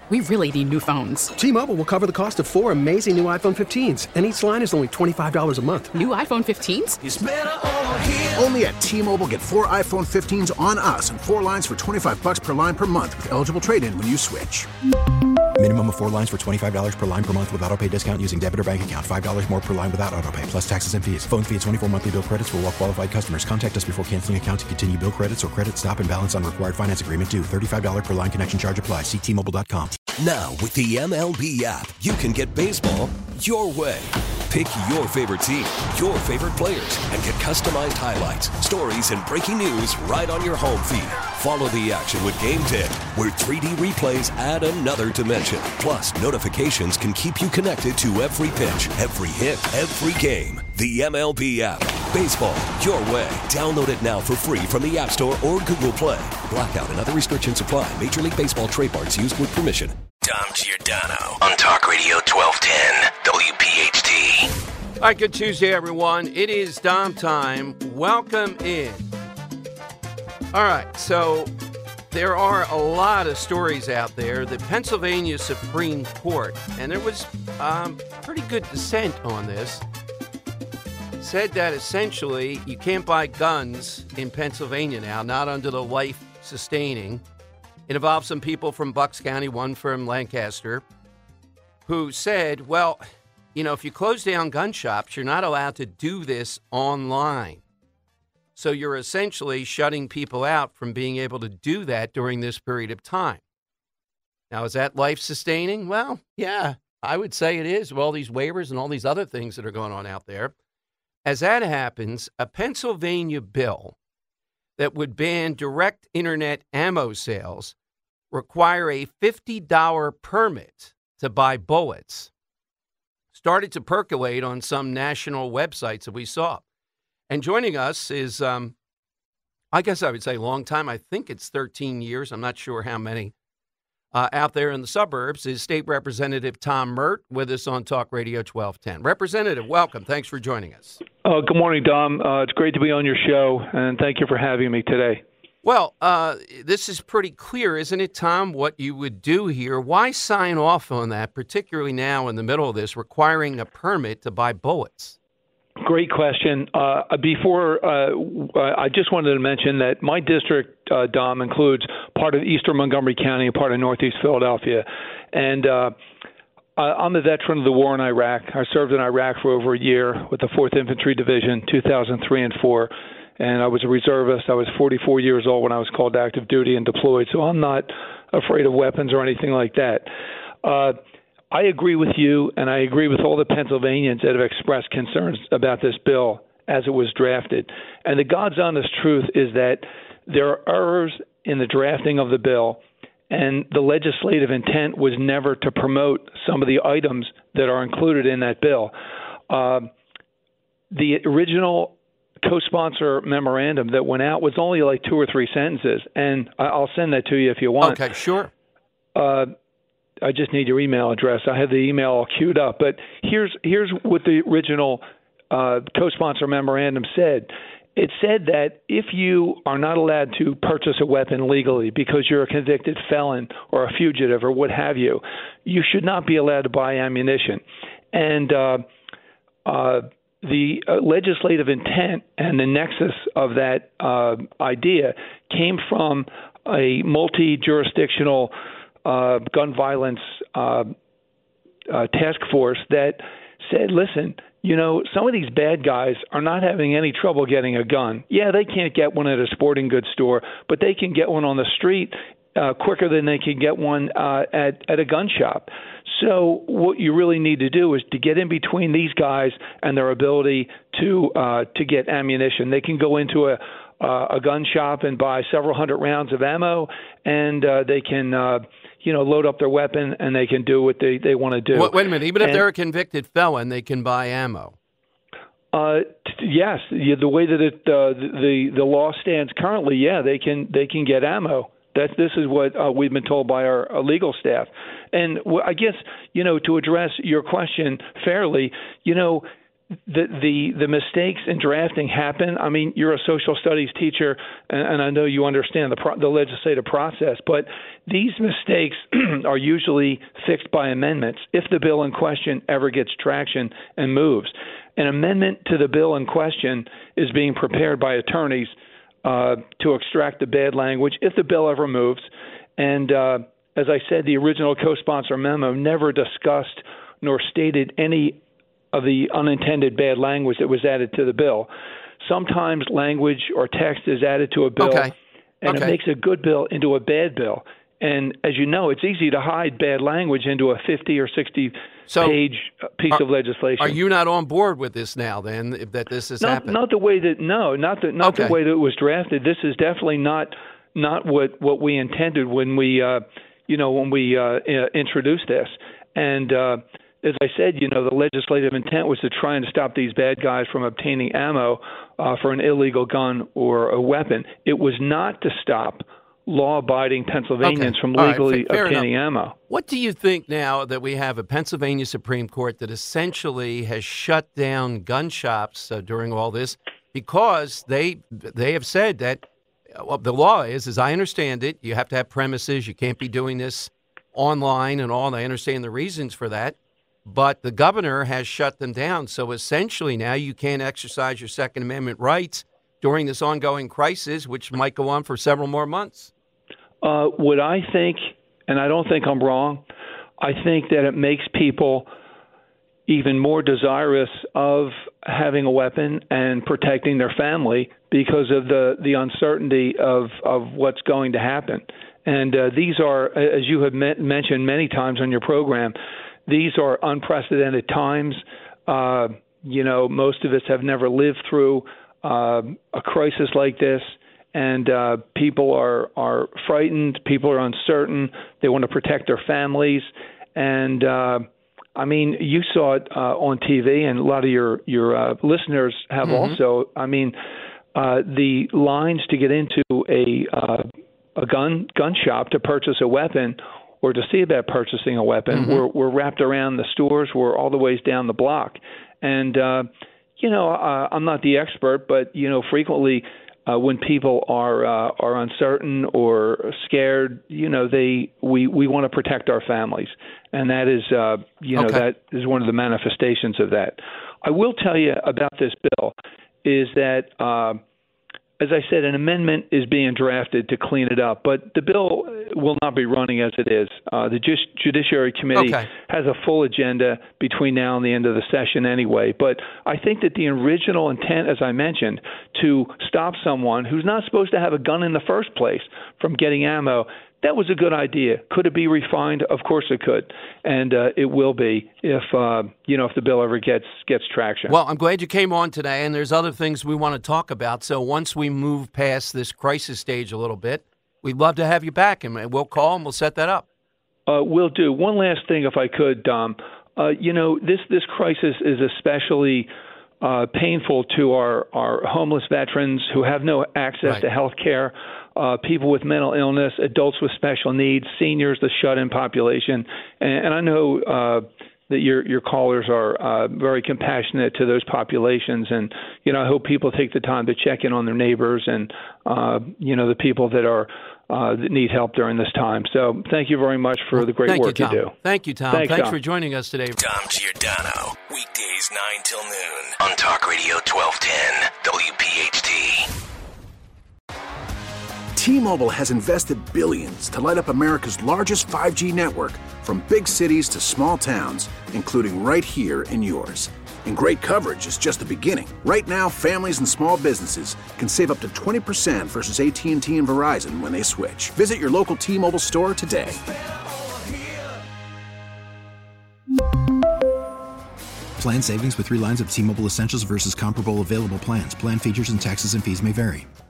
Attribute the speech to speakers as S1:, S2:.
S1: We really need new phones.
S2: T-Mobile will cover the cost of 4 amazing new iPhone 15s, and each line is only $25 a month.
S1: New iPhone 15s?
S3: It's better over here.
S4: Only at T-Mobile, get 4 iPhone 15s on us and 4 lines for $25 per line per month with eligible trade-in when you switch.
S5: Minimum of 4 lines for $25 per line per month with autopay discount using debit or bank account. $5 more per line without autopay, plus taxes and fees. Phone fee at 24 monthly bill credits for well-qualified customers. Contact us before canceling account to continue bill credits or credit stop and balance on required finance agreement due. $35 per line connection charge applies. See T-Mobile.com.
S6: Now, with the MLB app, you can get baseball your way. Pick your favorite team, your favorite players, and get customized highlights, stories, and breaking news right on your home feed. Follow the action with Game Day, where 3D replays add another dimension. Plus, notifications can keep you connected to every pitch, every hit, every game. The MLB app. Baseball your way. Download it now for free from the App Store or Google Play. Blackout and other restrictions apply. Major League Baseball trademarks used with permission.
S7: Dom Giordano on Talk Radio 1210 WPHT.
S8: All right, good Tuesday, everyone. It is Dom time. Welcome in. All right, so there are a lot of stories out there. The Pennsylvania Supreme Court, and there was pretty good dissent on this, said that essentially you can't buy guns in Pennsylvania now, not under the life-sustaining. It involved some people from Bucks County, one from Lancaster, who said, well, you know, if you close down gun shops, you're not allowed to do this online. So you're essentially shutting people out from being able to do that during this period of time. Now, is that life-sustaining? Well, yeah, I would say it is, with all these waivers and all these other things that are going on out there. As that happens, a Pennsylvania bill that would ban direct internet ammo sales require a $50 permit to buy bullets started to percolate on some national websites that we saw. And joining us is, I guess I would say long time. I think it's 13 years. I'm not sure how many. Out there in the suburbs is State Representative Tom Mert with us on Talk Radio 1210. Representative, welcome. Thanks for joining us.
S9: Good morning, Dom. It's great to be on your show, and thank you for having me today.
S8: Well, this is pretty clear, isn't it, Tom, what you would do here? Why sign off on that, particularly now in the middle of this, requiring a permit to buy bullets?
S9: Great question. Before, I just wanted to mention that my district, Dom, includes part of eastern Montgomery County and part of northeast Philadelphia. And I'm a veteran of the war in Iraq. I served in Iraq for over a year with the 4th Infantry Division, 2003 and 4. And I was a reservist. I was 44 years old when I was called active duty and deployed. So I'm not afraid of weapons or anything like that. I agree with you, and I agree with all the Pennsylvanians that have expressed concerns about this bill as it was drafted. And the God's honest truth is that there are errors in the drafting of the bill, and the legislative intent was never to promote some of the items that are included in that bill. The original co-sponsor memorandum that went out was only like 2 or 3 sentences, and I'll send that to you if you want.
S8: Okay, sure.
S9: I just need your email address. I have the email all queued up. But here's what the original co-sponsor memorandum said. It said that if you are not allowed to purchase a weapon legally because you're a convicted felon or a fugitive or what have you, you should not be allowed to buy ammunition. And the legislative intent and the nexus of that idea came from a multi-jurisdictional gun violence task force that said, listen, you know, some of these bad guys are not having any trouble getting a gun. Yeah, they can't get one at a sporting goods store, but they can get one on the street quicker than they can get one at a gun shop. So what you really need to do is to get in between these guys and their ability to get ammunition. They can go into a gun shop and buy several hundred rounds of ammo, and they can load up their weapon, and they can do what they want to do.
S8: Wait a minute. Even if they're a convicted felon, they can buy ammo.
S9: Yes. The way that the law stands currently, yeah, they can get ammo. This is what we've been told by our legal staff. And I guess, to address your question fairly, the mistakes in drafting happen. I mean, you're a social studies teacher, and I know you understand the legislative process, but these mistakes are usually fixed by amendments if the bill in question ever gets traction and moves. An amendment to the bill in question is being prepared by attorneys to extract the bad language if the bill ever moves. And as I said, the original co-sponsor memo never discussed nor stated any of the unintended bad language that was added to the bill. Sometimes language or text is added to a bill, and it makes a good bill into a bad bill. And as you know, it's easy to hide bad language into a 50 or 60-page piece of legislation.
S8: Are you not on board with this now, then, that this has happened?
S9: Not the way that the way that it was drafted. This is definitely not what we intended when we introduced this. And as I said, the legislative intent was to try and stop these bad guys from obtaining ammo for an illegal gun or a weapon. It was not to stop law-abiding Pennsylvanians from legally obtaining ammo.
S8: What do you think now that we have a Pennsylvania Supreme Court that essentially has shut down gun shops during all this because they have said that the law is, as I understand it, you have to have premises. You can't be doing this online and all, and I understand the reasons for that. But the governor has shut them down. So essentially now you can't exercise your Second Amendment rights during this ongoing crisis, which might go on for several more months.
S9: What I think, and I don't think I'm wrong, I think that it makes people even more desirous of having a weapon and protecting their family because of the uncertainty of what's going to happen. And these are, as you have mentioned many times on your program, these are unprecedented times. Most of us have never lived through a crisis like this. And people are frightened. People are uncertain. They want to protect their families. And, you saw it on TV, and a lot of your listeners have also. I mean, the lines to get into a gun shop to purchase a weapon or to see about purchasing a weapon were wrapped around the stores, were all the ways down the block. And, I'm not the expert, but, frequently when people are uncertain or scared, we want to protect our families, and that is that is one of the manifestations of that. I will tell you about this bill is that, as I said, an amendment is being drafted to clean it up, but the bill will not be running as it is. The Judiciary Committee has a full agenda between now and the end of the session anyway. But I think that the original intent, as I mentioned, to stop someone who's not supposed to have a gun in the first place from getting ammo, that was a good idea. Could it be refined? Of course it could, and it will be if the bill ever gets traction.
S8: Well, I'm glad you came on today, and there's other things we want to talk about. So once we move past this crisis stage a little bit, we'd love to have you back, and we'll call and we'll set that up.
S9: We'll do. One last thing, if I could, Dom. This crisis is especially painful to our homeless veterans who have no access to health care. People with mental illness, adults with special needs, seniors, the shut-in population. And I know that your callers are very compassionate to those populations. And, I hope people take the time to check in on their neighbors and, the people that that need help during this time. So thank you very much for the great work you do.
S8: Thank you, Tom. Thanks
S9: Tom.
S8: for joining us today.
S7: Tom Giordano, weekdays 9 till noon on Talk Radio 1210 WPHT.
S4: T-Mobile has invested billions to light up America's largest 5G network, from big cities to small towns, including right here in yours. And great coverage is just the beginning. Right now, families and small businesses can save up to 20% versus AT&T and Verizon when they switch. Visit your local T-Mobile store today.
S5: Plan savings with 3 lines of T-Mobile Essentials versus comparable available plans. Plan features and taxes and fees may vary.